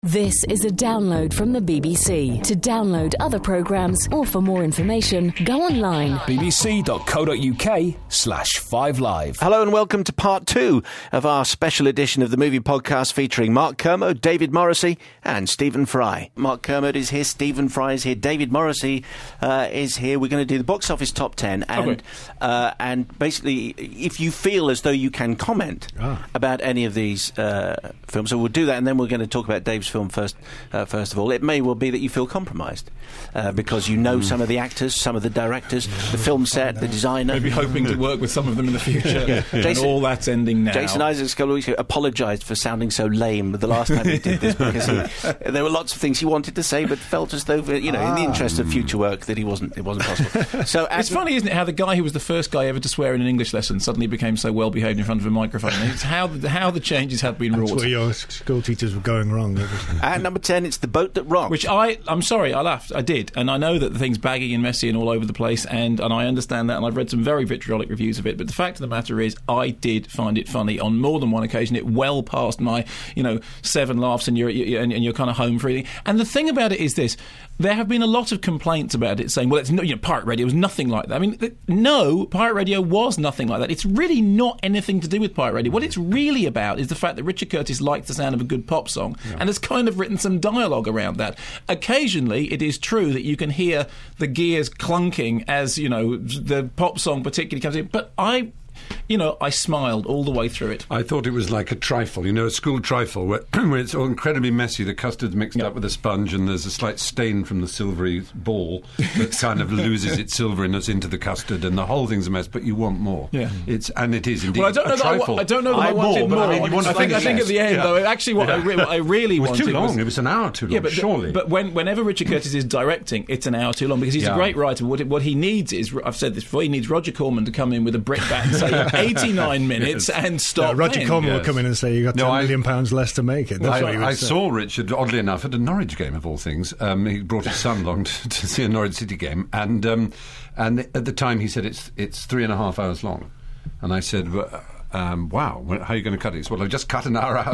This is a download from the BBC. To download other programmes or for more information, go online. bbc.co.uk/5live. Hello and welcome to part 2 of our special edition of the movie podcast featuring Mark Kermode, David Morrissey and Stephen Fry. Mark Kermode is here, Stephen Fry is here, David Morrissey is here. We're going to do the box office top 10 and basically if you feel as though you can comment about any of these films, so we'll do that and then we're going to talk about Dave's film first of all. It may well be that you feel compromised because you know some of the actors, some of the directors, the film set, the designer. Maybe hoping to work with some of them in the future. And all that's ending now. Jason Isaacs apologised for sounding so lame the last time he did this because there were lots of things he wanted to say but felt as though, in the interest of future work, that it wasn't possible. So it's funny, isn't it, how the guy who was the first guy ever to swear in an English lesson suddenly became so well behaved in front of a microphone. It's how the changes have been wrought. That's where your school teachers were going wrong. At number 10, it's The Boat That Rocked. Which I'm sorry, I laughed. I did. And I know that the thing's baggy and messy and all over the place, and I understand that, and I've read some very vitriolic reviews of it, but the fact of the matter is, I did find it funny on more than one occasion. It well passed my, 7 laughs and you're kind of home free. And the thing about it is this: there have been a lot of complaints about it, saying, well, it's Pirate Radio was nothing like that. I mean, no, Pirate Radio was nothing like that. It's really not anything to do with Pirate Radio. What it's really about is the fact that Richard Curtis likes the sound of a good pop song and has kind of written some dialogue around that. Occasionally, it is true that you can hear the gears clunking as, the pop song particularly comes in, but I smiled all the way through it. I thought it was like a trifle, a school trifle, where it's all incredibly messy. The custard's mixed up with a sponge, and there's a slight stain from the silvery ball that kind of loses its silveriness into the custard, and the whole thing's a mess. But you want more. Yeah, it is indeed. Well, I don't know a trifle. I don't know that I wanted more. I think at the end, though, actually, what I really wanted was too long. It was an hour too long. Surely. But whenever Richard Curtis is directing, it's an hour too long because he's a great writer. What he needs is, I've said this before, he needs Roger Corman to come in with a brickbat and say 89 minutes and stop. Roger Corman will come in and say you got £10 million less to make it. I saw Richard, oddly enough, at a Norwich game of all things. He brought his son along to see a Norwich City game, and at the time he said it's 3.5 hours long, and I said, wow, how are you going to cut it? He said, well, I've just cut an hour out.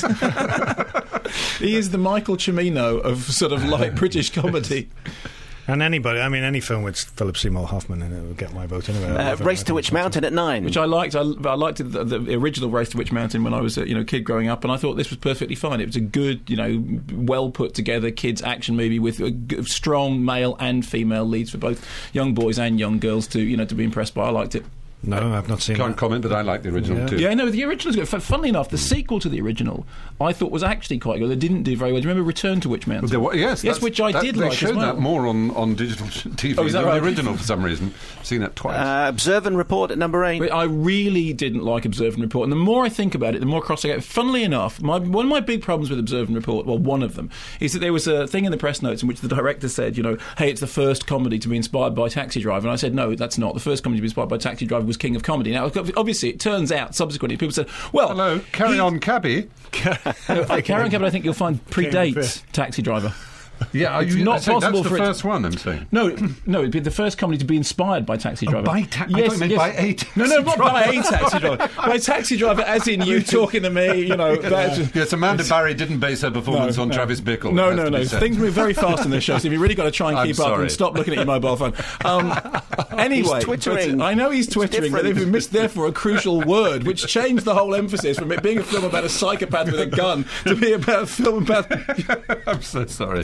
He is the Michael Cimino of sort of light British comedy. And any film with Philip Seymour Hoffman in it will get my vote anyway. Race to Witch Mountain at 9. Which I liked. I liked the original Race to Witch Mountain when I was a kid growing up, and I thought this was perfectly fine. It was a good, well put together kids action movie with a strong male and female leads for both young boys and young girls to be impressed by. I liked it. No, I've not seen it. Can't comment, but I like the original too. Yeah, no, the original's good. Funnily enough, the sequel to the original I thought was actually quite good. They didn't do very well. Do you remember Return to Witch Mountain? Yes, which I did like as well. They showed that more on digital TV than the original for some reason. I've seen that twice. Observe and Report at number 8. But I really didn't like Observe and Report, and the more I think about it, the more cross I get. Funnily enough, one of my big problems with Observe and Report, well, one of them, is that there was a thing in the press notes in which the director said, hey, it's the first comedy to be inspired by Taxi Driver, and I said, no, that's not. The first comedy to be inspired by Taxi Driver was King of Comedy. Now, obviously, it turns out, subsequently, people said, well... Hello, Carry On Cabby. Carry On Cabby, I think you'll find, predates Taxi Driver. Yeah, it's not possible that's for the first one, I'm saying. No, it'd be the first comedy to be inspired by Taxi Driver. By Taxi Driver? Yes, by a Taxi No, not by a Taxi Driver. By Taxi Driver, as in you talking to me, Yes, Amanda Barry didn't base her performance on Travis Bickle. No. Things move very fast in this show, so if you've really got to try and keep up and stop looking at your mobile phone. Anyway, he's twittering. I know he's twittering, but they've missed therefore a crucial word, which changed the whole emphasis from it being a film about a psychopath with a gun to be about a film about... I'm so sorry.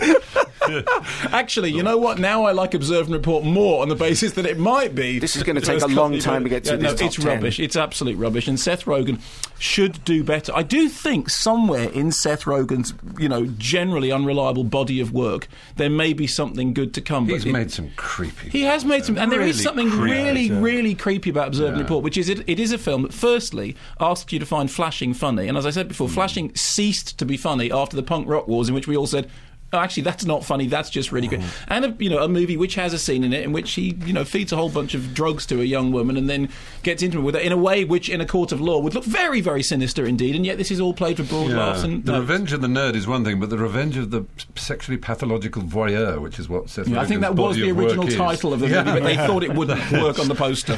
Actually, you know what? Now I like Observe and Report more on the basis that it might be... This is going to take a long time to get through this top 10. It's rubbish. It's absolute rubbish. And Seth Rogen should do better. I do think somewhere in Seth Rogen's, generally unreliable body of work, there may be something good to come. He's made some creepy... He has made some... And there is something creepy. really creepy about Observe and Report, which is it is a film that firstly asks you to find flashing funny. And as I said before, flashing ceased to be funny after the punk rock wars in which we all said... Oh, actually, that's not funny. That's just really good. And a movie which has a scene in it in which he, feeds a whole bunch of drugs to a young woman and then gets intimate with her in a way which, in a court of law, would look very, very sinister indeed. And yet, this is all played for broad laughs. And the revenge of the nerd is one thing, but the revenge of the sexually pathological voyeur, which is what Seth Rogen's I think that was the original title of the movie, but they thought it wouldn't work on the poster.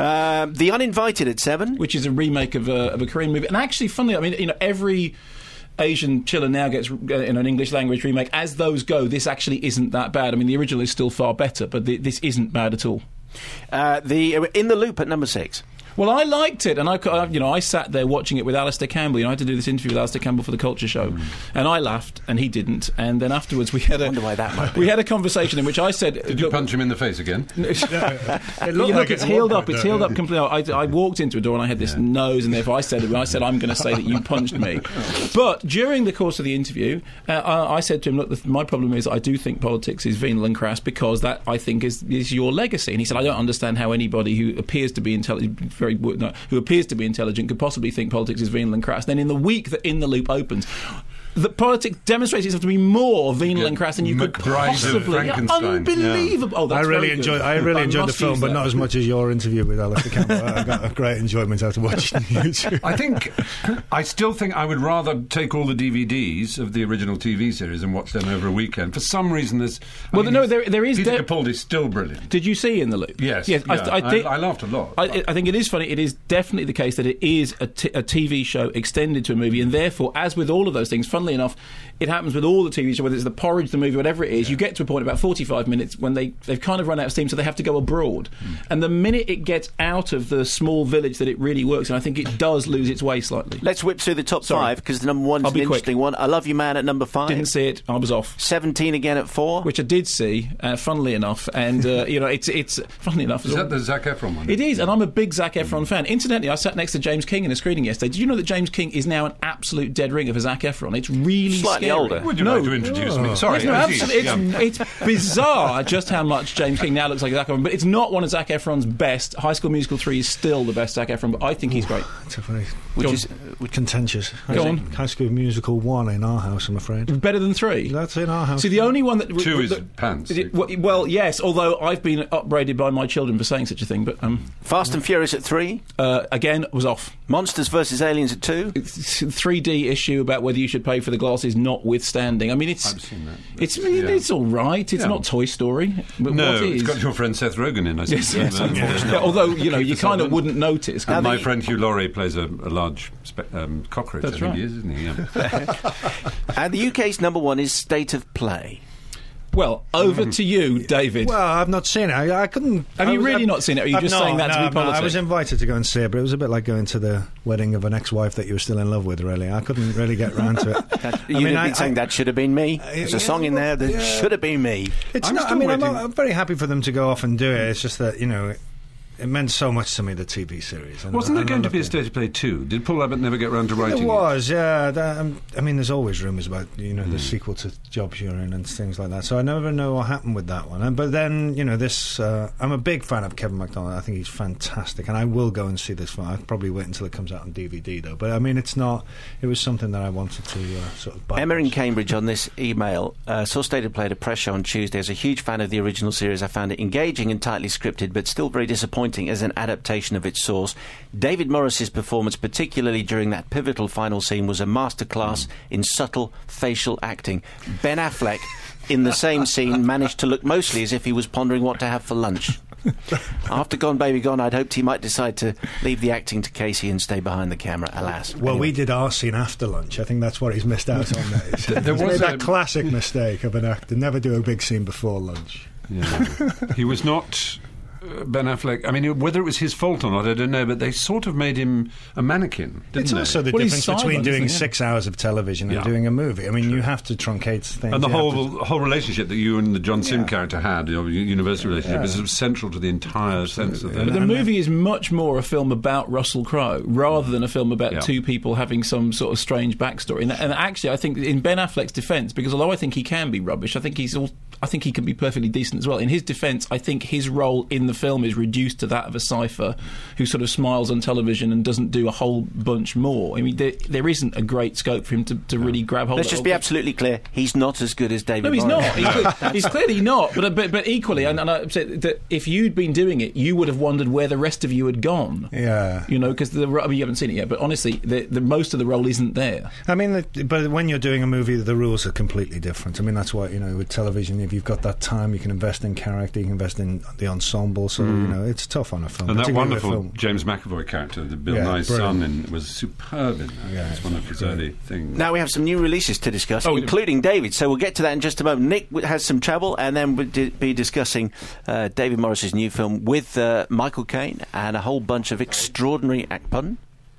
The Uninvited at 7, which is a remake of a Korean movie. And actually, funnily, every Asian Chiller now gets an English language remake. As those go, this actually isn't that bad. I mean, the original is still far better, but this isn't bad at all. In the Loop at number 6. Well, I liked it, and I sat there watching it with Alistair Campbell. I had to do this interview with Alistair Campbell for the Culture Show, and I laughed, and he didn't. And then afterwards, we had a conversation in which I said, "Did you punch him in the face again?" It looked like it's healed up. It's healed up completely. I walked into a door and I had this nose, and therefore I said, "I'm going to say that you punched me." But during the course of the interview, I said to him, "Look, my problem is I do think politics is venal and crass because that I think is your legacy." And he said, "I don't understand how anybody who appears to be intelligent." Who appears to be intelligent could possibly think politics is venal and crass. Then in the week that In the Loop opens, the politics demonstrates itself to be more venal and crass than you could possibly. Unbelievable! Oh, that's I really enjoyed the film, but not as much as your interview with Alistair Campbell. I got a great enjoyment out of watching YouTube. I still think I would rather take all the DVDs of the original TV series and watch them over a weekend. For some reason, there is. Peter Capaldi's still brilliant. Did you see In the Loop? Yes. Yeah. I laughed a lot. I think it is funny. It is definitely the case that it is a TV show extended to a movie, and therefore, as with all of those things, funnily enough, it happens with all the TV shows, whether it's The Porridge, the movie, whatever it is, you get to a point about 45 minutes when they've kind of run out of steam, so they have to go abroad. And the minute it gets out of the small village that it really works, and I think it does lose its way slightly. Let's whip through the top 5, because the number 1 is an interesting one. I Love You Man at number 5. Didn't see it. I was off. 17 again at 4. Which I did see, funnily enough. And, it's funnily enough. Is that the Zac Efron one? It is, and I'm a big Zac Efron fan. Incidentally, I sat next to James King in a screening yesterday. Did you know that James King is now an absolute dead ringer for Zac Efron? It's really slightly scary. older. Would you like to introduce me? Sorry. Yes, it's bizarre just how much James King now looks like Zac Efron, but it's not one of Zac Efron's best. High School Musical 3 is still the best Zac Efron, but I think he's great. It's a very contentious. Go on. High School Musical 1 in our house, I'm afraid. Better than 3? That's in our house. See, the only one that... 2 is pants. Well, yes, although I've been upbraided by my children for saying such a thing, but... Fast and Furious at 3? Again, was off. Monsters vs. Aliens at 2? 3D issue about whether you should pay for the glasses notwithstanding. I mean, it's... I've seen that. It's all right. It's not Toy Story. But no, what is? It's got your friend Seth Rogen in, I suppose. Yes. Yeah, although, you kind of wouldn't notice. And my friend Hugh Laurie plays a large cockroach. That's right. He is, isn't he? Yeah. And the UK's number 1 is State of Play. Well, over to you, David. Well, I've not seen it. I couldn't... Have you really not seen it, or are you just saying that to be politic? I was invited to go and see it, but it was a bit like going to the wedding of an ex-wife that you were still in love with, really. I couldn't really get round to it. You've been saying that should have been me. There's a song in there that should have been me. I'm very happy for them to go off and do it. It's just that, it meant so much to me, the TV series. Wasn't there going to be a State of Play 2? Did Paul Abbott never get round to writing it? It was, yeah. There's always rumours about, the sequel to Jobs You're In and things like that. So I never know what happened with that one. But then, this... I'm a big fan of Kevin McDonald. I think he's fantastic. And I will go and see this film. I'll probably wait until it comes out on DVD, though. But, it's not... It was something that I wanted to sort of... Emma in Cambridge on this email saw State of Play at a press show on Tuesday. As a huge fan of the original series, I found it engaging and tightly scripted, but still very disappointing as an adaptation of its source. David Morris's performance, particularly during that pivotal final scene, was a masterclass in subtle facial acting. Ben Affleck, in the same scene, managed to look mostly as if he was pondering what to have for lunch. After Gone Baby Gone, I'd hoped he might decide to leave the acting to Casey and stay behind the camera. Alas. Well, we did our scene after lunch. I think that's what he's missed out on. There was that classic mistake of an actor: never do a big scene before lunch. Yeah. He was not... Ben Affleck, I mean, whether it was his fault or not, I don't know, but they sort of made him a mannequin, didn't It's they? also the difference between doing 6 hours of television and doing a movie. I mean, you have to truncate things. And the whole relationship that you and the John Sim character had, your university relationship, is central to the entire sense of it. But the movie is much more a film about Russell Crowe rather than a film about two people having some sort of strange backstory. And actually, I think in Ben Affleck's defence, because although I think he can be rubbish, I think he can be perfectly decent as well. In his defence, I think his role in the film is reduced to that of a cipher who sort of smiles on television and doesn't do a whole bunch more. I mean, there isn't a great scope for him to really grab hold of it. Let's just be absolutely clear, he's not as good as David No, he's Morris. not. He's clearly not. But equally, and I said that if you'd been doing it, you would have wondered where the rest of you had gone. Yeah. Because you haven't seen it yet, but honestly, the most of the role isn't there. I mean, but when you're doing a movie, the rules are completely different. I mean, that's why, with television, if you've got that time, you can invest in character, you can invest in the ensemble. So it's tough on a film. And that particularly wonderful with a film. James McAvoy character, the Bill Yeah, Nye's brilliant. son, was superb in that. Yeah, It's one of his early things. Now we have some new releases to discuss, Oh, including David, so we'll get to that in just a moment. Nick has some travel, and then we'll be discussing David Morris's new film with Michael Caine and a whole bunch of extraordinary pardon?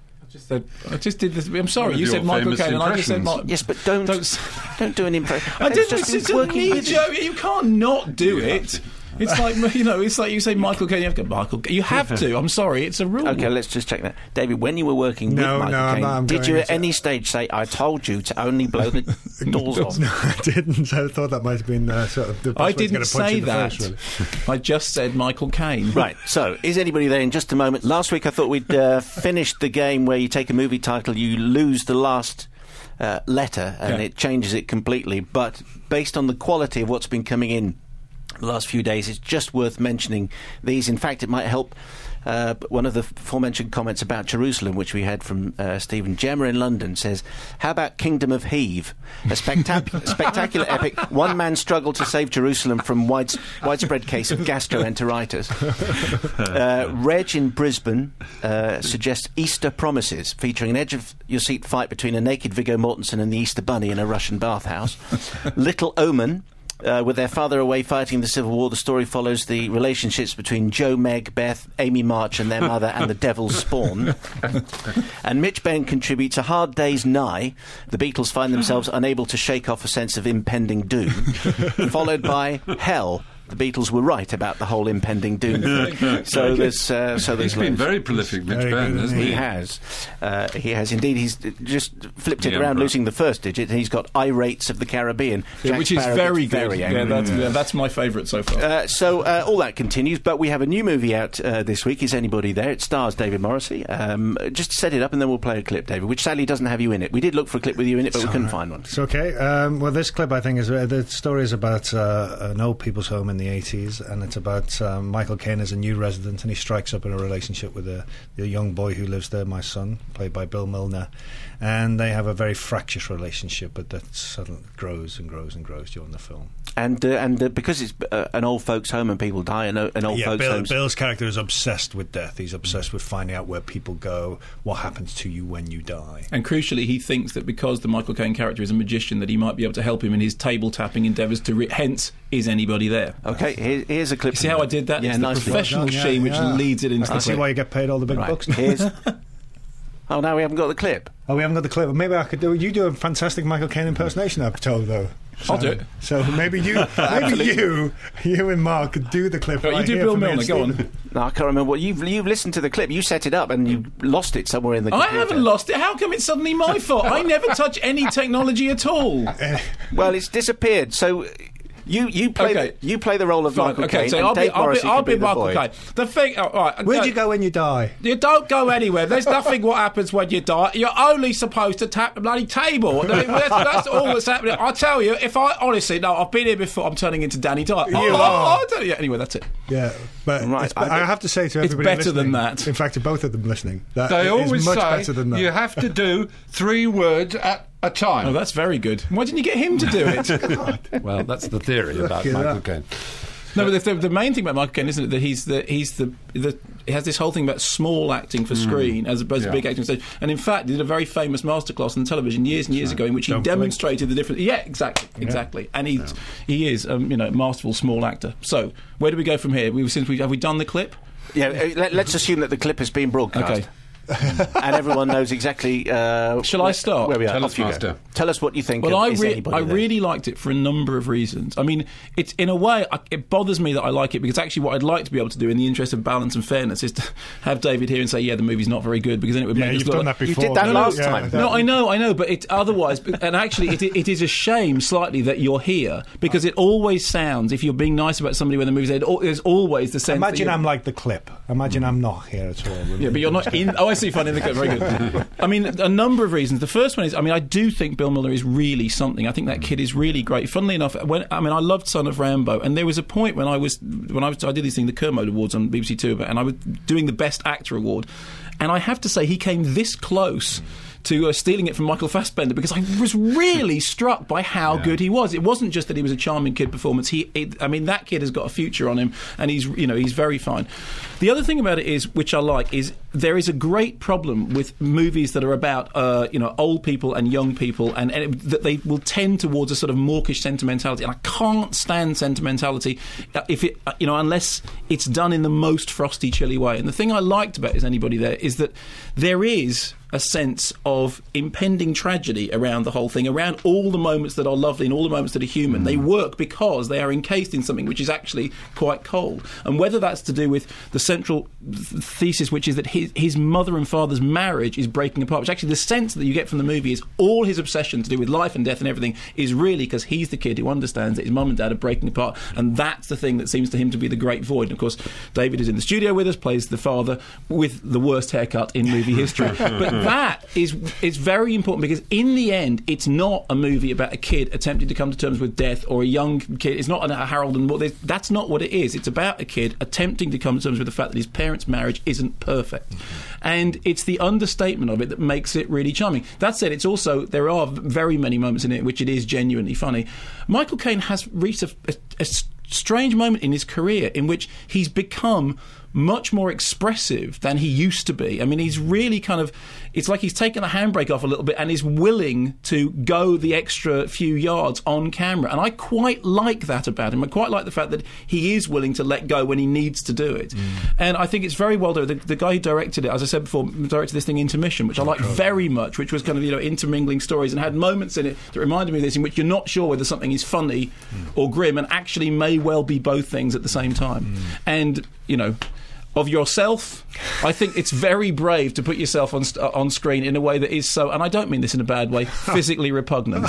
I just did this. I'm sorry, One of you your said Michael famous Caine, and I just said impressions. Yes, but don't do an impression. I didn't. Just It's a working knee with joke. You can't not do it. It's like it's like you say Michael Caine. You have to go Michael. You have to. I'm sorry. It's a rule. Okay, let's just check that. David, when you were working No, with no, Michael I'm Caine, not- I'm did going you at into- any stage say, I told you to only blow the doors off? No, I didn't. I thought that might have been sort of the best I way to get didn't a punch say in the that. face, really. I just said Michael Caine. Right, so is anybody there in just a moment? Last week I thought we'd finished the game where you take a movie title, you lose the last letter, and Okay. it changes it completely. But based on the quality of what's been coming in the last few days, it's just worth mentioning these. In fact, it might help. One of the aforementioned comments about Jerusalem, which we had from Stephen Gemma in London, says, how about Kingdom of Heave? A spectacular epic. One man struggled to save Jerusalem from widespread case of gastroenteritis. Reg in Brisbane suggests Easter Promises, featuring an edge-of-your-seat fight between a naked Viggo Mortensen and the Easter Bunny in a Russian bathhouse. Little Omen. With their father away fighting the Civil War, the story follows the relationships between Joe, Meg, Beth, Amy March and their mother and the Devil's Spawn. And Mitch Benn contributes A Hard Day's Nigh. The Beatles find themselves unable to shake off a sense of impending doom. Followed by Hell. The Beatles were right about the whole impending doom thing. So there's He's been loads. very prolific, Mitch Very Benn, good, hasn't He he? has. He has indeed. He's just flipped it The around, Emperor. losing the first digit. He's got Irates of the Caribbean, Yeah, Jack which is Sparrow very gets good. angry. That's my favourite so far. So all that continues, but we have a new movie out this week. Is anybody there? It stars David Morrissey. Just set it up and then we'll play a clip, David, which sadly doesn't have you in it. We did look for a clip with you in it, but we couldn't find one. It's okay. Well, this clip, I think, is the story is about an old people's home in the 80s, and it's about Michael Caine as a new resident, and he strikes up in a relationship with the young boy who lives there, my son, played by Bill Milner, and they have a very fractious relationship, but that suddenly grows and grows and grows during the film. And because it's an old folks' home and people die in old folks' homes. Bill's character is obsessed with death. He's obsessed with finding out where people go, what happens to you when you die. And crucially, he thinks that because the Michael Caine character is a magician, that he might be able to help him in his table-tapping endeavours to... hence, is anybody there? Okay, here's a clip. See how I did that? Yeah, It's the nicely. professional Well done, sheen which yeah. leads it into I the see clip. why you get paid all the big Right, bucks. here's... Oh, now we haven't got the clip. Oh, we haven't got the clip. Maybe I could do. You do a fantastic Michael Caine impersonation, I've told, though. I'll do it. So maybe you and Mark could do the clip. Right, right you do here Bill for me and Milner, go Stephen. on. No, I can't remember what you've listened to the clip. You set it up and you lost it somewhere in the I computer. haven't lost it. How come it's suddenly my fault? I never touch any technology at all. Well, it's disappeared. So you play Okay. you play the role of Fine, Michael okay, Caine, so and I'll Dave Morrissey be could be the Michael boy. Caine. The thing, all right, Where'd you go when you die? You don't go anywhere. There's nothing what happens when you die. You're only supposed to tap the bloody table. That's all that's happening. I tell you, if I honestly, no, I've been here before. I'm turning into Danny Dyer. are. Anyway, that's it. Yeah, but Right, I have to say to everybody better than listening, that. In fact, to both of them listening, that They it always is much say better than that. you have to do 3 words at a time. Oh, that's very good. Why didn't you get him to do it? Well, that's the theory about at Michael that. Caine. No, but the main thing about Michael Caine, isn't it, that he has this whole thing about small acting for screen as opposed to Yeah. big acting on stage. And in fact, he did a very famous masterclass on television years and years ago in which he demonstrated the difference. Yeah, exactly. And he is a masterful small actor. So where do we go from here? Have we done the clip? Yeah, let's assume that the clip has been broadcast. Okay. And everyone knows exactly. Shall I start? Where we are. Tell Off us, you go. Master. Tell us what you think. Well, of Is Anybody I There? really liked it for a number of reasons. I mean, it's in a way it bothers me that I like it because actually what I'd like to be able to do in the interest of balance and fairness is to have David here and say, yeah, the movie's not very good, because then it would Yeah, make us you've look done like... that before. did that but- last yeah, time. that- No, I know, but it's otherwise, and actually, it is a shame slightly that you're here because it always sounds, if you're being nice about somebody when the movie's aired, there's always the sense. Imagine that I'm like the clip. Imagine I'm not here at all. yeah, but you're not in. Oh, I see. Fine in the clip. Very good. I mean, a number of reasons. The first one is, I do do think Bill Milner is really something. I think that kid is really great. Funnily enough, I loved Son of Rambo, and there was a point when I did this thing, the Kermode Awards on BBC Two, and I was doing the Best Actor award, and I have to say he came this close stealing it from Michael Fassbender, because I was really struck by how good he was. It wasn't just that he was a charming kid performance. I mean, that kid has got a future on him, and he's very fine. The other thing about it is, which I like, is there is a great problem with movies that are about old people and young people, and that they will tend towards a sort of mawkish sentimentality. And I can't stand sentimentality if it unless it's done in the most frosty, chilly way. And the thing I liked about Is Anybody There is that there is a sense of impending tragedy around the whole thing, around all the moments that are lovely and all the moments that are human. They work because they are encased in something which is actually quite cold. And whether that's to do with the central thesis, which is that his mother and father's marriage is breaking apart, which actually the sense that you get from the movie is all his obsession to do with life and death and everything is really because he's the kid who understands that his mum and dad are breaking apart, and that's the thing that seems to him to be the great void. And of course, David is in the studio with us, plays the father with the worst haircut in movie history. But that is very important, because in the end, it's not a movie about a kid attempting to come to terms with death, or a young kid. It's not a Harold and Maude. That's not what it is. It's about a kid attempting to come to terms with the fact that his parents' marriage isn't perfect. And it's the understatement of it that makes it really charming. That said, it's also, there are very many moments in it in which it is genuinely funny. Michael Caine has reached a strange moment in his career in which he's become much more expressive than he used to be. I mean, he's really kind of... It's like he's taken the handbrake off a little bit and is willing to go the extra few yards on camera. And I quite like that about him. I quite like the fact that he is willing to let go when he needs to do it. And I think it's very well done. The guy who directed it, as I said before, directed this thing Intermission, which I like very much, which was kind of, intermingling stories and had moments in it that reminded me of this, in which you're not sure whether something is funny or grim, and actually may well be both things at the same time. And, of yourself, I think it's very brave to put yourself on screen in a way that is so, and I don't mean this in a bad way, physically repugnant.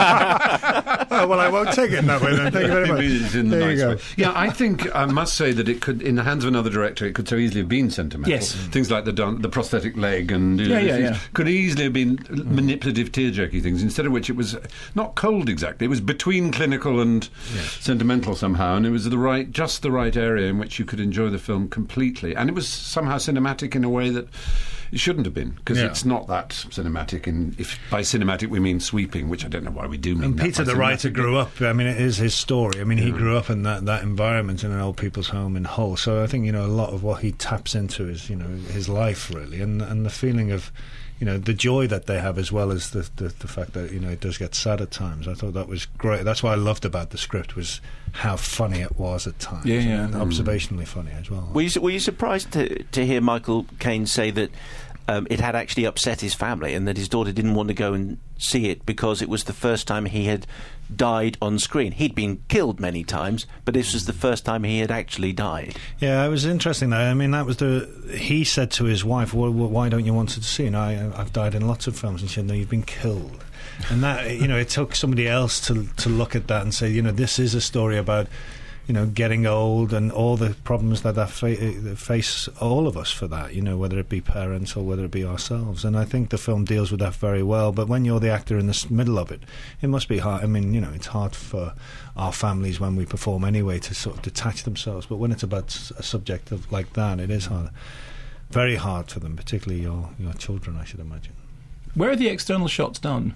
Well, I won't take it in that way then. Thank you very much. It's in the nice way. Yeah, I think I must say that it could, in the hands of another director, it could so easily have been sentimental. Yes. Things like the prosthetic leg and could easily have been manipulative, tear-jerky things. Instead of which, it was not cold exactly. It was between clinical and sentimental somehow, and it was just the right area in which you could enjoy the film completely. And it was somehow cinematic in a way that it shouldn't have been, because it's not that cinematic. And if by cinematic we mean sweeping, which I don't know why we do mean. And Peter, the writer, grew up. I mean, it is his story. I mean, he grew up in that environment in an old people's home in Hull. So I think a lot of what he taps into is his life really, and the feeling of the joy that they have, as well as the fact that it does get sad at times. I thought that was great. That's what I loved about the script, was how funny it was at times. And observationally funny as well. Were you surprised to hear Michael Caine say that it had actually upset his family, and that his daughter didn't want to go and see it because it was the first time he had died on screen? He'd been killed many times, but this was the first time he had actually died. Yeah, it was interesting though. I mean, that was he said to his wife, well, why don't you want to see it? I've died in lots of films. And she said, no, you've been killed. And that, it took somebody else to look at that and say, this is a story about getting old and all the problems that face all of us for that, whether it be parents or whether it be ourselves. And I think the film deals with that very well. But when you're the actor in the middle of it, it must be hard. I mean, it's hard for our families when we perform anyway to sort of detach themselves. But when it's about a subject like that, it is hard. Very hard for them, particularly your children, I should imagine. Where are the external shots done?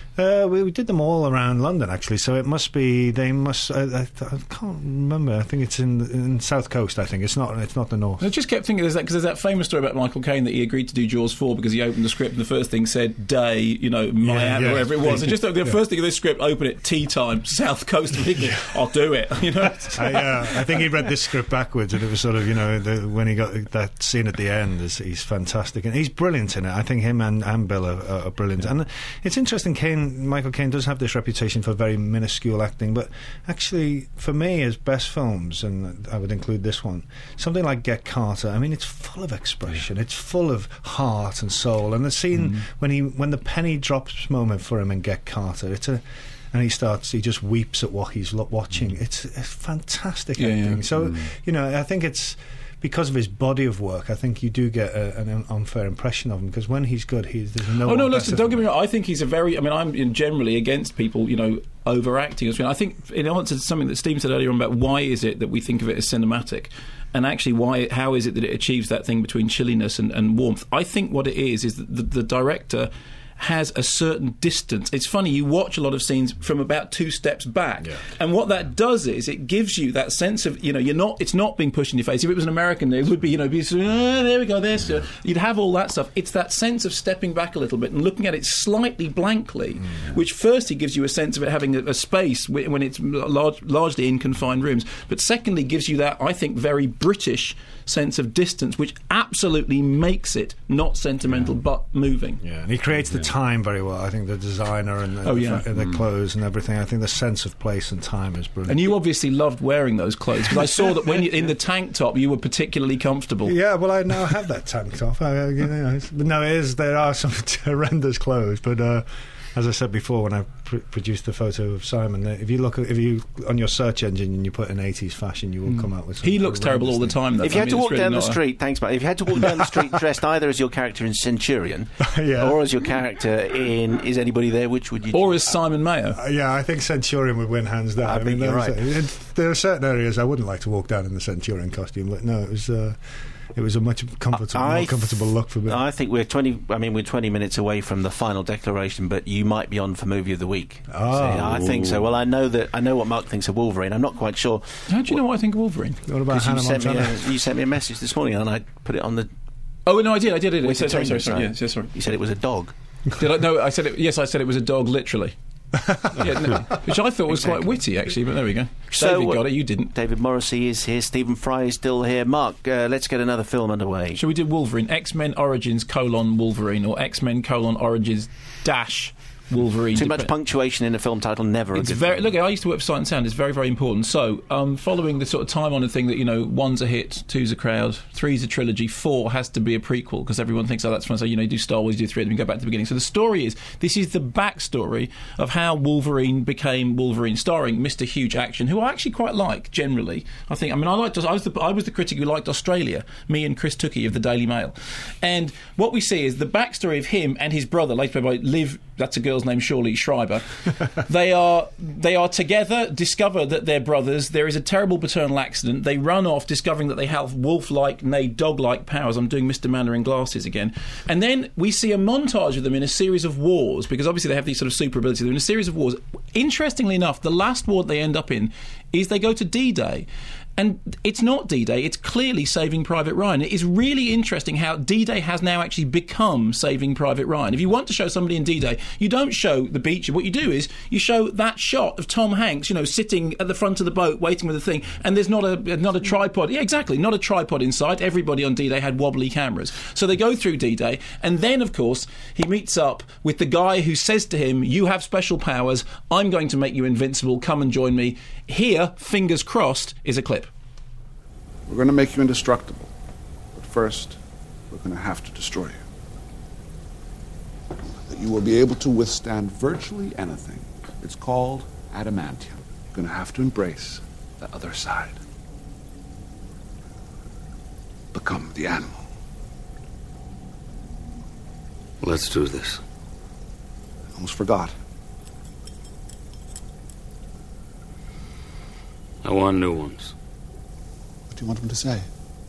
We did them all around London, actually. So it must be. They must. I can't remember. I think it's in South Coast. I think it's not the north. I just kept thinking there's that famous story about Michael Caine that he agreed to do Jaws 4 because he opened the script and the first thing said day, Miami, or whatever it was. And just the first thing of this script, open it, tea time, South Coast. I'll do it. I think he read this script backwards, and it was sort of when he got that scene at the end, he's fantastic, and he's brilliant in it. I think him and Bill are brilliant. And it's interesting. Michael Caine does have this reputation for very minuscule acting, but actually, for me, as best films, and I would include this one, something like Get Carter, I mean, it's full of expression, it's full of heart and soul, and the scene when the penny drops moment for him in Get Carter, and he just weeps at what he's watching. It's fantastic acting. So, I think it's because of his body of work, I think you do get an unfair impression of him, because when he's good, there's no... Oh, no, listen, don't get me wrong. I think he's I'm generally against people, overacting. I think, in answer to something that Stephen said earlier on about why is it that we think of it as cinematic, and actually how is it that it achieves that thing between chilliness and warmth, I think what it is that the director has a certain distance. It's funny, you watch a lot of scenes from about 2 steps back, and what that does is it gives you that sense of, it's not being pushed in your face. If it was an American, it would be, there we go, there's, you'd have all that stuff. It's that sense of stepping back a little bit and looking at it slightly blankly, which firstly gives you a sense of it having a space when it's largely in confined rooms, but secondly gives you that, I think, very British sense of distance, which absolutely makes it not sentimental but moving. Yeah, and he creates the time very well. I think the designer and the clothes and everything. I think the sense of place and time is brilliant. And you obviously loved wearing those clothes, because I saw that when you in the tank top you were particularly comfortable. Yeah, well, I now have that tank top. But no, there are some horrendous clothes, but as I said before, when I produced the photo of Simon, if you on your search engine and you put in 80s fashion, you will come out with some. He looks terrible all the time, though. If you had to walk down the street, thanks, Matt. If you had to walk down the street dressed either as your character in Centurion or as your character in Is Anybody There, which would you Or as Simon Mayo? I think Centurion would win hands down. I think you're right. There are certain areas I wouldn't like to walk down in the Centurion costume, but no, it was a much more comfortable look for me. I think we're 20 minutes away from the final declaration, but you might be on for Movie of the Week. Oh. So, I think so. Well, I know what Mark thinks of Wolverine. I'm not quite sure. How do you know what I think of Wolverine? What about Hannah Montana? You sent me a message this morning and I put it on the... Oh, no, I did. Sorry. Right? Yeah, sorry. You said it was a dog. Did I? No, I said it. Yes, I said it was a dog, literally. Which I thought was quite witty, actually, but there we go. So, David got it, you didn't. David Morrissey is here, Stephen Fry is still here. Mark, let's get another film underway. Shall we do Wolverine? X-Men Origins : Wolverine, or X-Men : Origins Wolverine. Too much punctuation in a film title, never it's a good very film. Look, I used to work for Sight and Sound. It's very, very important. So, following the sort of time-honoured thing that, 1's a hit, 2's a crowd, 3's a trilogy, 4 has to be a prequel, because everyone thinks, that's fun. So, you do Star Wars, you do 3, then you go back to the beginning. So the story is, this is the backstory of how Wolverine became Wolverine, starring Mr. Huge Action, who I actually quite like, generally. I was the critic who liked Australia, me and Chris Tookey of the Daily Mail. And what we see is the backstory of him and his brother, later played by Liv, that's a girl's name, Shirley Schreiber. They are together, discover that they're brothers. There is a terrible paternal accident. They run off, discovering that they have wolf-like, nay, dog-like powers. I'm doing Mr. Manor in glasses again. And then we see a montage of them in a series of wars, because obviously they have these sort of super abilities. They're in a series of wars. Interestingly enough, the last war they end up in is they go to D-Day. And it's not D-Day, it's clearly Saving Private Ryan. It is really interesting how D-Day has now actually become Saving Private Ryan. If you want to show somebody in D-Day, you don't show the beach. What you do is you show that shot of Tom Hanks, sitting at the front of the boat waiting with the thing, and there's not a tripod. Yeah, exactly, not a tripod in sight. Everybody on D-Day had wobbly cameras. So they go through D-Day, and then, of course, he meets up with the guy who says to him, you have special powers, I'm going to make you invincible, come and join me. Here, fingers crossed, is a clip. We're going to make you indestructible. But first, we're going to have to destroy you. That you will be able to withstand virtually anything. It's called adamantium. You're going to have to embrace the other side. Become the animal. Let's do this. I almost forgot. I want new ones. What do you want them to say?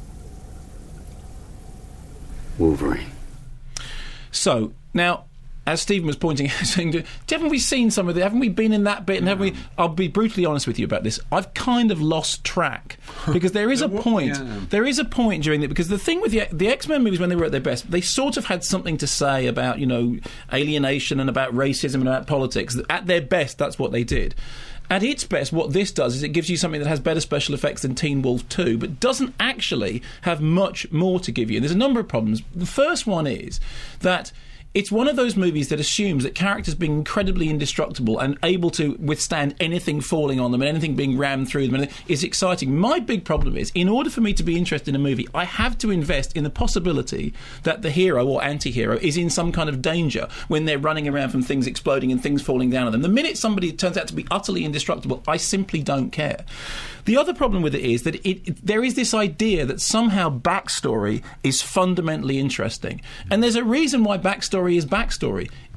Wolverine. So, now, as Stephen was pointing out, saying, haven't we seen some of it? Haven't we been in that bit? And haven't we? I'll be brutally honest with you about this. I've kind of lost track, because there is a point. There is a point during it, because the thing with the X-Men movies when they were at their best, they sort of had something to say about alienation and about racism and about politics. At their best, that's what they did. At its best, what this does is it gives you something that has better special effects than Teen Wolf 2, but doesn't actually have much more to give you. And there's a number of problems. The first one is that it's one of those movies that assumes that characters being incredibly indestructible and able to withstand anything falling on them and anything being rammed through them is exciting. My big problem is, in order for me to be interested in a movie, I have to invest in the possibility that the hero or anti-hero is in some kind of danger when they're running around from things exploding and things falling down on them. The minute somebody turns out to be utterly indestructible, I simply don't care. The other problem with it is that there is this idea that somehow backstory is fundamentally interesting. And there's a reason why backstory is backstory.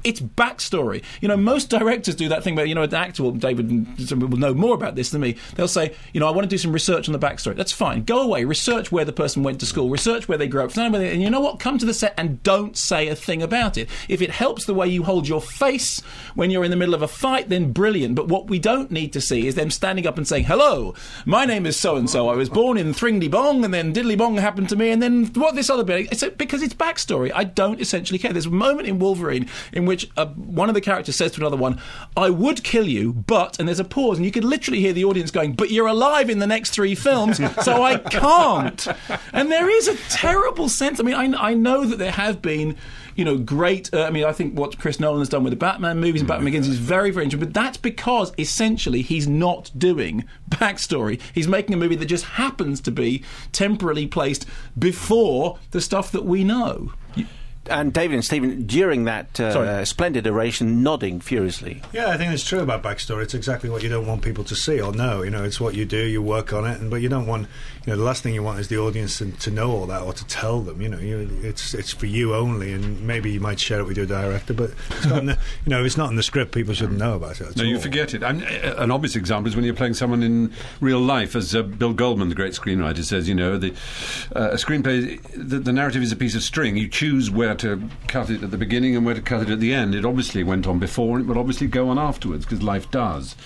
It's backstory. You know, most directors do that thing where, you know, an actor, will, David and some people know more about this than me, they'll say, you know, I want to do some research on the backstory. That's fine. Go away, research where the person went to school, research where they grew up, and you know what? Come to the set and don't say a thing about it. If it helps the way you hold your face when you're in the middle of a fight, then brilliant. But what we don't need to see is them standing up and saying, hello, my name is so-and-so, I was born in Thringly Bong, and then Diddly Bong happened to me, and then what this other bit... because it's backstory. I don't essentially care. There's a moment in Wolverine in which one of the characters says to another one, I would kill you, but... and there's a pause, and you could literally hear the audience going, but you're alive in the next 3 films, so I can't. And there is a terrible sense. I mean, I know that there have been... you know, great... I think what Chris Nolan has done with the Batman movies and Batman Begins is very, very interesting, but that's because, essentially, he's not doing backstory. He's making a movie that just happens to be temporarily placed before the stuff that we know. And David and Stephen, during that splendid oration, nodding furiously. Yeah, I think it's true about backstory. It's exactly what you don't want people to see or know. You know, it's what you do, you work on it, but you don't want... you know, the last thing you want is the audience to know all that or to tell them. You know, it's for you only, and maybe you might share it with your director, but it's not if it's not in the script, people shouldn't know about it. No, you forget it. An obvious example is when you're playing someone in real life, as Bill Goldman, the great screenwriter, says. You know, a screenplay, the narrative is a piece of string. You choose where to cut it at the beginning and where to cut it at the end. It obviously went on before, and it will obviously go on afterwards, because life does.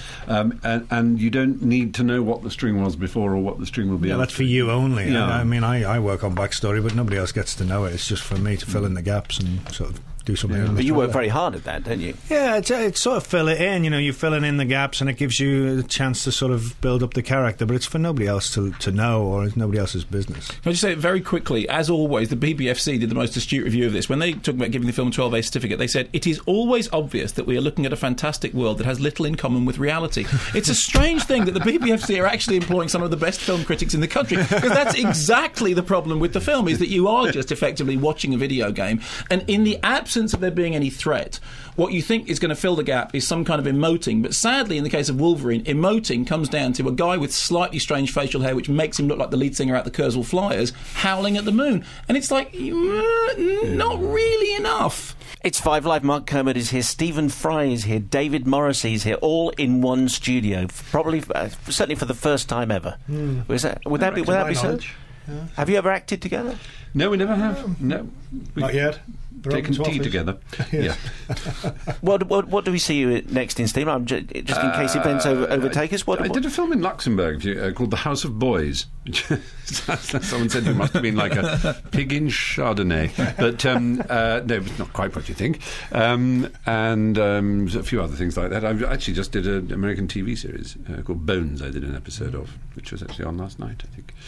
And you don't need to know what the string was before or what the string will be. Yeah, that's for you only. Yeah. I mean, I work on backstory, but nobody else gets to know it. It's just for me to fill in the gaps and sort of do something. Yeah. But you work very hard at that, don't you? Yeah, it's sort of fill it in. You know, you're filling in the gaps, and it gives you a chance to sort of build up the character. But it's for nobody else to know, or it's nobody else's business. Can I just say it very quickly? As always, the BBFC did the most astute review of this. When they talked about giving the film a 12A certificate, they said it is always obvious that we are looking at a fantastic world that has little in common with reality. It's a strange thing that the BBFC are actually employing some of the best film critics in the country, because that's exactly the problem with the film, is that you are just effectively watching a video game, and in the absence of there being any threat, what you think is going to fill the gap is some kind of emoting. But sadly, in the case of Wolverine, emoting comes down to a guy with slightly strange facial hair, which makes him look like the lead singer at the Kurzweil Flyers, howling at the moon. And it's like, not really enough. It's Five Live. Mark Kermode is here, Stephen Fry is here, David Morrissey is here, all in one studio. Probably, certainly for the first time ever. Would that be so? Yeah. Have you ever acted together? No, we never have. No, not yet. Taken tea together. Yeah. What do we see you next in, Steve? Just in case events overtake us. I did a film in Luxembourg called The House of Boys. Someone said it must have been like a pig in Chardonnay, but no, it's not quite what you think. And a few other things like that. I actually just did an American TV series called Bones. I did an episode of, which was actually on last night, I think.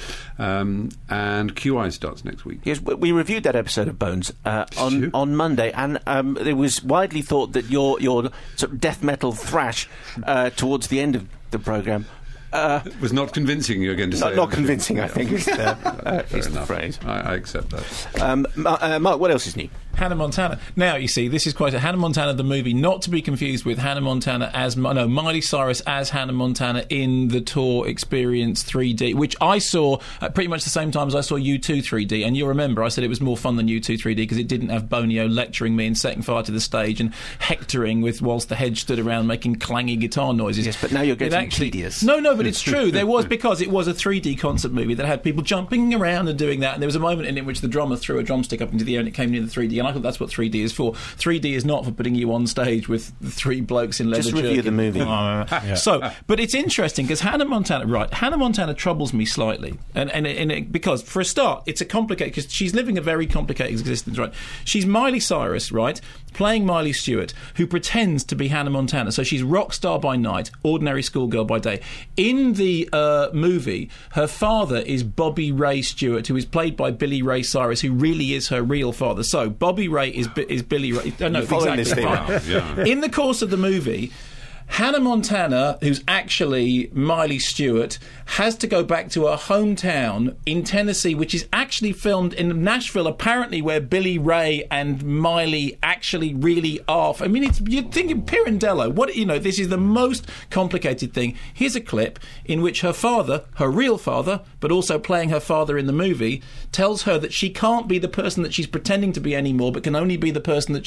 And QI starts next week. Yes, we reviewed that episode of Bones on Monday, and it was widely thought that your sort of death metal thrash towards the end of the programme was not convincing, you're going to say. Not convincing, I think, is the phrase. I accept that. Mark, what else is new? Hannah Montana. Now, you see, this is quite a Hannah Montana the movie, not to be confused with Hannah Montana as... No, Miley Cyrus as Hannah Montana in the Tour Experience 3D, which I saw at pretty much the same time as I saw U2 3D. And you'll remember, I said it was more fun than U2 3D because it didn't have Bonio lecturing me and setting fire to the stage and hectoring whilst the hedge stood around making clanging guitar noises. Yes, but now you're getting tedious. No, but it's true. There was, because it was a 3D concert movie that had people jumping around and doing that. And there was a moment in it which the drummer threw a drumstick up into the air and it came near the 3D. And I thought that's what 3D is for. 3D is not for putting you on stage with three blokes in leather. Just review the movie. Yeah. So, but it's interesting because Hannah Montana troubles me slightly, and because for a start, it's a complicated, because she's living a very complicated existence, right? She's Miley Cyrus, right, playing Miley Stewart, who pretends to be Hannah Montana. So she's rock star by night, ordinary schoolgirl by day. In the movie, her father is Bobby Ray Stewart, who is played by Billy Ray Cyrus, who really is her real father. So Bobby Ray is Billy Ray. No, exactly. Yeah. In the course of the movie, Hannah Montana, who's actually Miley Stewart, has to go back to her hometown in Tennessee, which is actually filmed in Nashville, apparently, where Billy Ray and Miley actually really are. I mean, you're thinking Pirandello. This is the most complicated thing. Here's a clip in which her father, her real father, but also playing her father in the movie, tells her that she can't be the person that she's pretending to be anymore, but can only be the person that she's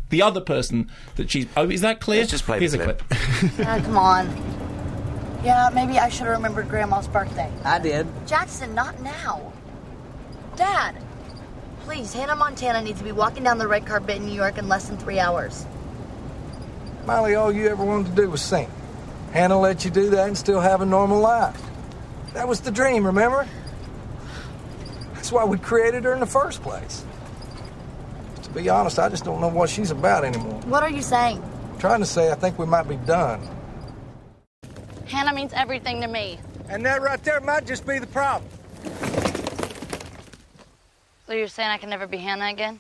the other person that she's... Oh, is that clear? Let's just play Here's the a clip. Come on. Yeah, maybe I should have remembered Grandma's birthday. I did. Jackson, not now. Dad, please, Hannah Montana needs to be walking down the red carpet in New York in less than 3 hours. Molly, all you ever wanted to do was sing. Hannah let you do that and still have a normal life. That was the dream, remember? That's why we created her in the first place. To be honest, I just don't know what she's about anymore. What are you saying? I'm trying to say I think we might be done. Hannah means everything to me. And that right there might just be the problem. So you're saying I can never be Hannah again?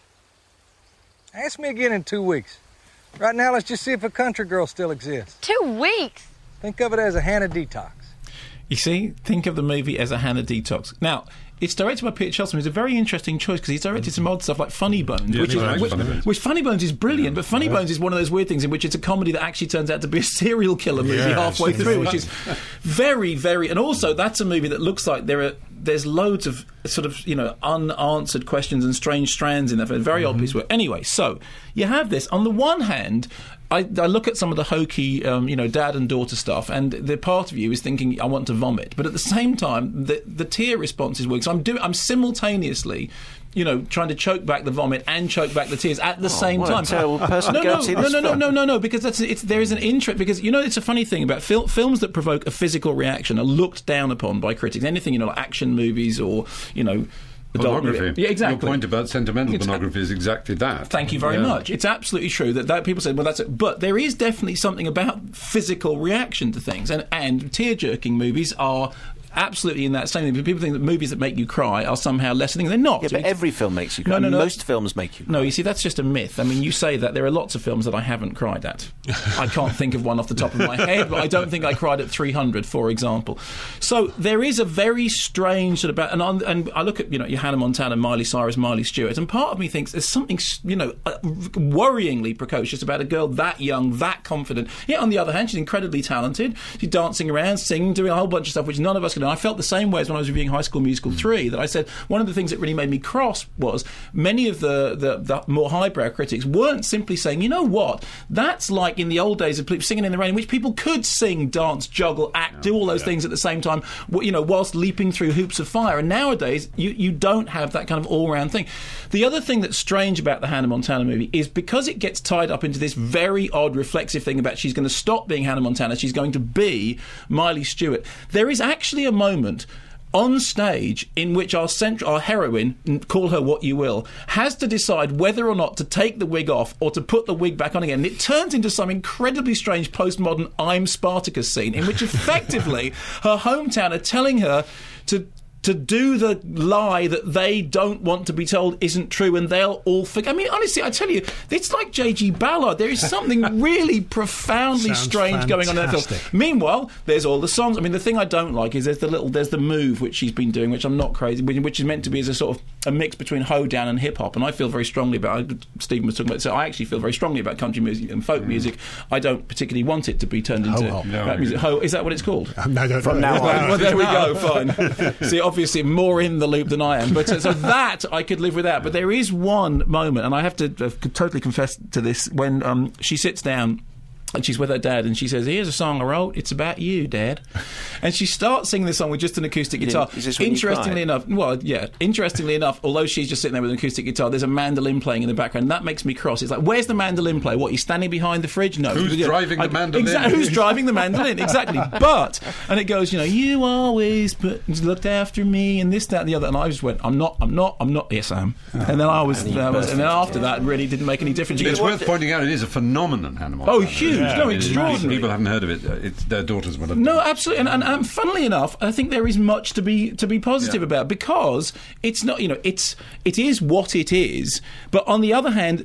Ask me again in 2 weeks. Right now, let's just see if a country girl still exists. 2 weeks? Think of it as a Hannah detox. You see, think of the movie as a Hannah detox. Now, it's directed by Peter Chelson, who's a very interesting choice because he's directed some odd stuff like Funny Bones, which Funny Bones is brilliant, but Funny Bones is one of those weird things in which it's a comedy that actually turns out to be a serial killer movie halfway through, which is very, very... And also, that's a movie that looks like there's loads of sort of, unanswered questions and strange strands in that. Very odd piece of work. Anyway, so you have this. On the one hand, I look at some of the hokey, dad and daughter stuff, and the part of you is thinking, I want to vomit. But at the same time, the tear response is weak. So I'm simultaneously, trying to choke back the vomit and choke back the tears at the same time. A terrible person to go and see this film. No, because there is an interest. Because it's a funny thing about films that provoke a physical reaction are looked down upon by critics. Anything like action movies or pornography. Yeah, exactly. Your point about sentimental pornography is exactly that. Thank you very much. It's absolutely true that people say, well, that's it. But there is definitely something about physical reaction to things, and tear-jerking movies are absolutely in that same thing. People think that movies that make you cry are somehow less than things. They're not. Yeah, but every film makes you cry. No. Most films make you cry. No, you see, that's just a myth. I mean, you say that. There are lots of films that I haven't cried at. I can't think of one off the top of my head, but I don't think I cried at 300, for example. So there is a very strange sort of... And I look at, your Hannah Montana, Miley Cyrus, Miley Stewart, and part of me thinks there's something, worryingly precocious about a girl that young, that confident. Yet, on the other hand, she's incredibly talented. She's dancing around, singing, doing a whole bunch of stuff which none of us can do. I felt the same way as when I was reviewing High School Musical 3, that I said one of the things that really made me cross was many of the more highbrow critics weren't simply saying, you know what, that's like in the old days of singing in the rain, in which people could sing, dance, juggle, act, do all those things at the same time, whilst leaping through hoops of fire. And nowadays, you don't have that kind of all-round thing. The other thing that's strange about the Hannah Montana movie is because it gets tied up into this very odd reflexive thing about she's going to stop being Hannah Montana, she's going to be Miley Stewart. There is actually a moment on stage in which our heroine, call her what you will, has to decide whether or not to take the wig off or to put the wig back on again. And it turns into some incredibly strange postmodern I'm Spartacus scene in which effectively her hometown are telling her to do the lie that they don't want to be told isn't true, and they'll all forget. I mean, honestly, I tell you, it's like J.G. Ballard. There is something really profoundly strange going on in that film. Meanwhile, there's all the songs. I mean, the thing I don't like is there's the move which she's been doing, which I'm not crazy, which is meant to be as a sort of a mix between hoedown and hip hop, and I feel very strongly about. Stephen was talking about. So I actually feel very strongly about country music and folk music. I don't particularly want it to be turned into rap music. Is that what it's called? From now on. Well, there we go. Fine. See, obviously more in the loop than I am, but so that I could live without. But there is one moment, and I have to totally confess to this, when she sits down and she's with her dad and she says, here's a song I wrote, it's about you, Dad. And she starts singing this song with just an acoustic guitar. Interestingly enough, although she's just sitting there with an acoustic guitar, there's a mandolin playing in the background, and that makes me cross. It's like, where's the mandolin player? What, he's standing behind the fridge? No. Who's driving the mandolin? Who's driving the mandolin? Exactly. But, and it goes, you always looked after me, and this, that, and the other. And I just went, I'm not. Yes, I am. And then and then after that, it really didn't make any difference. It's worth pointing out, it is a phenomenon, Hannah Montana. Oh, huge. No, extraordinary. People haven't heard of it. It's their daughters will have. No, absolutely. And funnily enough, I think there is much to be positive about, because it's not, it is what it is. But on the other hand,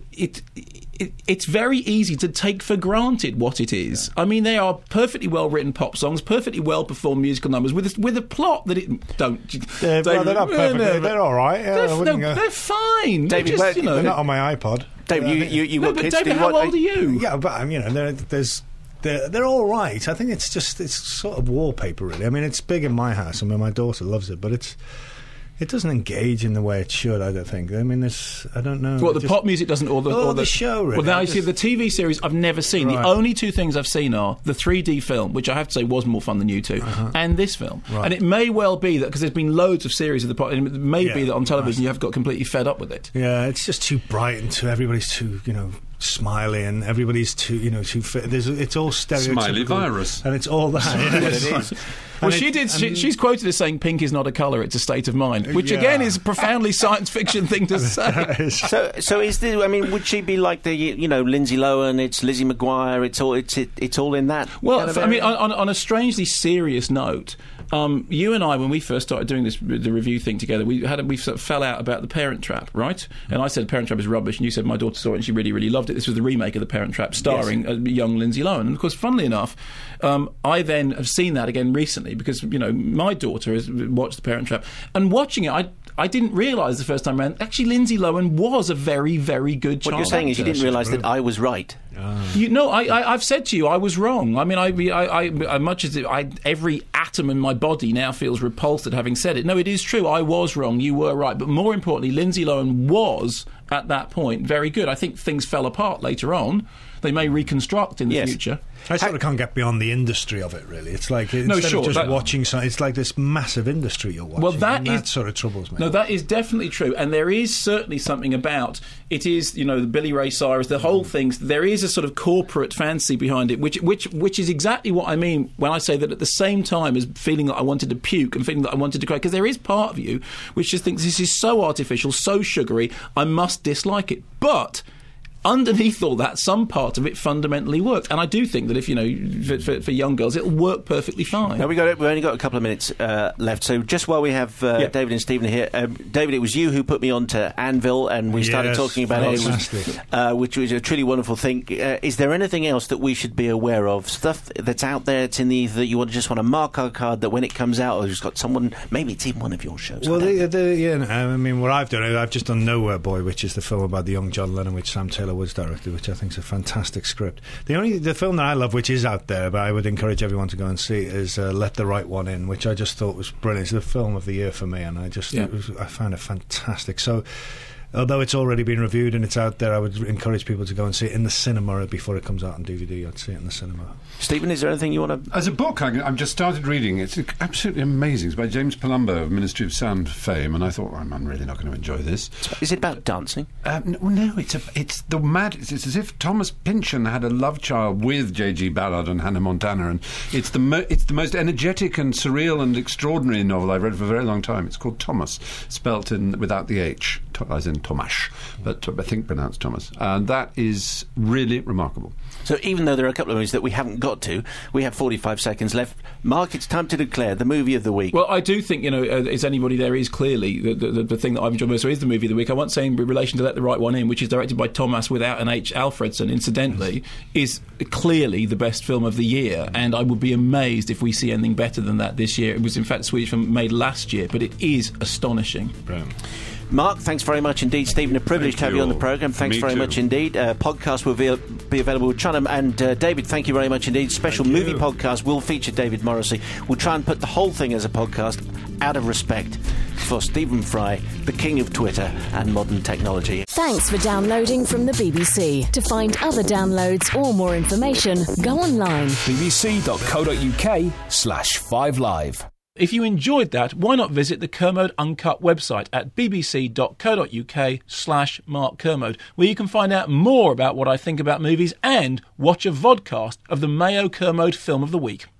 it's very easy to take for granted what it is. I mean, they are perfectly well written pop songs, perfectly well performed musical numbers with a plot that it don't. They're not perfectly. They're all right. They're fine. David, they're not on my iPod. David, you got kids. David, how old are you? Yeah, but they're all right. I think it's sort of wallpaper, really. I mean, it's big in my house. I mean, my daughter loves it, but it's it doesn't engage in the way it should. I don't think. I mean, I don't know. Well, the pop music doesn't, or the show. Really. Well, now you see the TV series. I've never seen. Right. The only two things I've seen are the 3D film, which I have to say was more fun than you two, and this film. Right. And it may well be that because there's been loads of series of the pop, it may be that on television you have got completely fed up with it. Yeah, it's just too bright and everybody's too smiley and everybody's too too fit. It's all stereotypical. Smiley virus, and it's all that. It is. Well, she's quoted as saying pink is not a colour, it's a state of mind, which again is a profoundly science fiction thing to say. So is this, I mean, would she be like the, Lindsay Lohan, it's Lizzie McGuire, it's all in that? Well, kind of I mean, on a strangely serious note, you and I, when we first started doing the review thing together, we sort of fell out about The Parent Trap, right? And I said Parent Trap is rubbish, and you said my daughter saw it and she really, really loved it. This was the remake of The Parent Trap, starring young Lindsay Lohan. And of course, funnily enough, I then have seen that again recently because my daughter has watched The Parent Trap, and watching it, I didn't realise the first time around, actually Lindsay Lohan was a very, very good child. What you're saying is you didn't realise that I was right. I've said to you I was wrong. I mean, I much as every atom in my body now feels repulsed at having said it. No, it is true. I was wrong. You were right. But more importantly, Lindsay Lohan was, at that point, very good. I think things fell apart later on. They may reconstruct in the future. I sort of can't get beyond the industry of it, really. It's like, instead of just watching something, it's like this massive industry you're watching. Well, that sort of troubles me. No, that is definitely true. And there is certainly something about it is, the Billy Ray Cyrus, the whole thing, there is a sort of corporate fancy behind it, which is exactly what I mean when I say that at the same time as feeling that I wanted to puke and feeling that I wanted to cry, because there is part of you which just thinks this is so artificial, so sugary, I must dislike it. But underneath all that, some part of it fundamentally works, and I do think that if for young girls, it'll work perfectly fine. Now we've only got a couple of minutes left, so just while we have David and Stephen here, David, it was you who put me on to Anvil, and we started talking about it, which was a truly wonderful thing. Is there anything else that we should be aware of? Stuff that's out there, it's in the that you just want to mark our card that when it comes out, or just got someone, maybe it's even one of your shows. Well, I mean, what I've done, I've just done Nowhere Boy, which is the film about the young John Lennon, which Sam Taylor Woods directed, which I think is a fantastic script. The film that I love, which is out there, but I would encourage everyone to go and see, is Let the Right One In, which I just thought was brilliant. It's the film of the year for me, and I found it fantastic. So, although it's already been reviewed and it's out there, I would encourage people to go and see it in the cinema before it comes out on DVD. I'd see it in the cinema. Stephen, is there anything you want to... As a book, I've just started reading. It's absolutely amazing. It's by James Palumbo of Ministry of Sound fame, and I thought, I'm really not going to enjoy this. Is it about dancing? No, it's as if Thomas Pynchon had a love child with J.G. Ballard and Hannah Montana, and it's the most energetic and surreal and extraordinary novel I've read for a very long time. It's called Thomas, spelt without the H, as in Tomash, but I think pronounced Thomas, and that is really remarkable. So even though there are a couple of movies that we haven't got to, we have 45 seconds left. Mark, it's time to declare the movie of the week. Well, I do think, as anybody there is clearly the thing that I've enjoyed most is the movie of the week. I won't say in relation to Let the Right One In, which is directed by Thomas without an H. Alfredson, incidentally, is clearly the best film of the year, and I would be amazed if we see anything better than that this year. It was, in fact, a Swedish film made last year, but it is astonishing. Brilliant. Mark, thanks very much indeed. Stephen, a privilege to have you on the programme. Thanks very much indeed. Podcast will be available with Chunham. And David, thank you very much indeed. Special movie podcast will feature David Morrissey. We'll try and put the whole thing as a podcast out of respect for Stephen Fry, the king of Twitter and modern technology. Thanks for downloading from the BBC. To find other downloads or more information, go online. bbc.co.uk/5live. If you enjoyed that, why not visit the Kermode Uncut website at bbc.co.uk/Mark Kermode, where you can find out more about what I think about movies and watch a vodcast of the Mayo Kermode Film of the Week.